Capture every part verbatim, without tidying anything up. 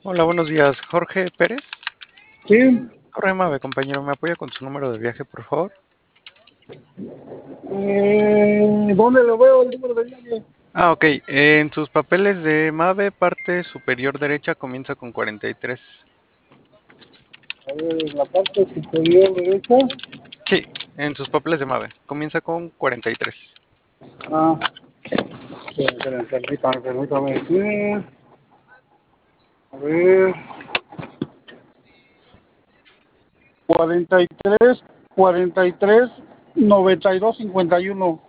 Hola, buenos días. Jorge Pérez. Sí, Jorge Mave, compañero, ¿me apoya con su número de viaje, por favor? eh, ¿dónde lo veo el número de viaje? Ah, ok. En sus papeles de Mave, parte superior derecha comienza con cuarenta y tres. A ver, en la parte superior derecha. Sí, en sus papeles de Mave. Comienza con cuarenta y tres. Ah, esperen, esperen, permítame, permítame. Sí, a ver, cuarenta y tres, cuarenta y tres, noventa y dos, cincuenta y uno.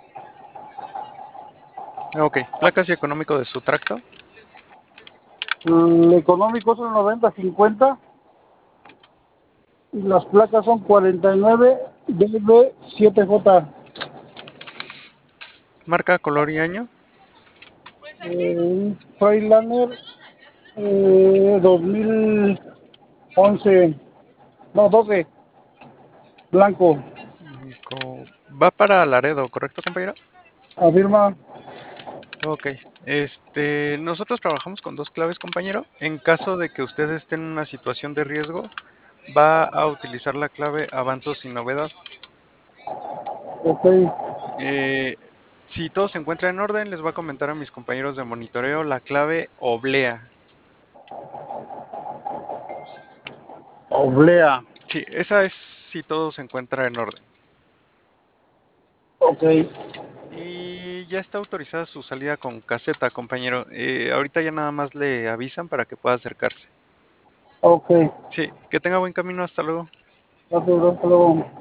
Ok. Placas y económico de su tracto. El económico es el noventa cincuenta y las placas son cuarenta y nueve D B siete J. Marca, color y año. Eh, Freightliner eh, dos mil once, no, doce, blanco. Co- Va para Laredo, ¿correcto, compañero? Afirma. Ok. Este, nosotros trabajamos con dos claves, compañero. En caso de que usted esté en una situación de riesgo, va a utilizar la clave avanzo sin novedad. Ok, Eh, si todo se encuentra en orden, les voy a comentar a mis compañeros de monitoreo la clave oblea. oblea. Sí, esa es si todo se encuentra en orden. Ok, Y ya está autorizada su salida con caseta, compañero. Eh, ahorita ya nada más le avisan para que pueda acercarse. ok. Sí, que tenga buen camino, hasta luego. Gracias, hasta luego.